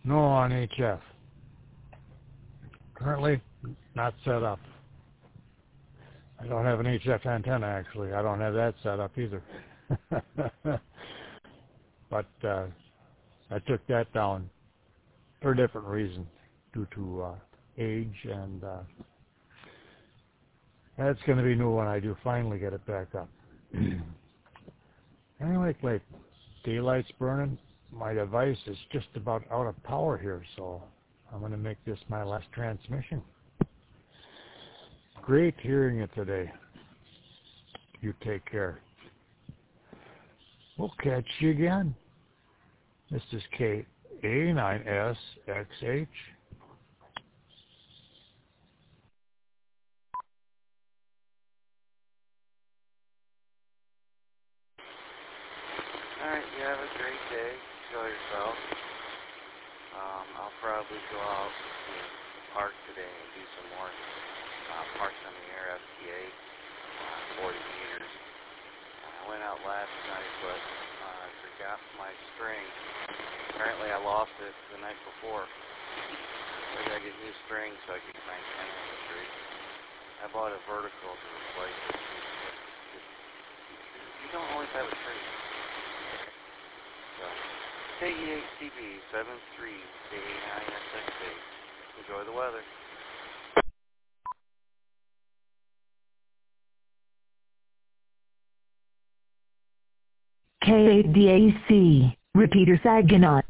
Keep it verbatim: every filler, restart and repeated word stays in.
No on H F. Currently, not set up. I don't have an H F antenna, actually. I don't have that set up either. But uh, I took that down for a different reason, due to uh, age, and uh, that's going to be new when I do finally get it back up. Anyway, Clay, daylight's burning. My device is just about out of power here, so I'm going to make this my last transmission. Great hearing it today. You take care. We'll catch you again. This is K A nine S X H. Alright, you have a great day. Enjoy yourself. Um, I'll probably go out to the park today and do some more uh, Parks on the Air F T A, uh, forty meters. I went out last night, but uh, I forgot my string. Apparently I lost it the night before. I gotta get new string so I can get my antenna on the tree. I bought a vertical to replace it. You don't always have a tree. So, K E eight C B seven three K A nine S X eight. Enjoy the weather. K eight D A C, repeater Saginaw.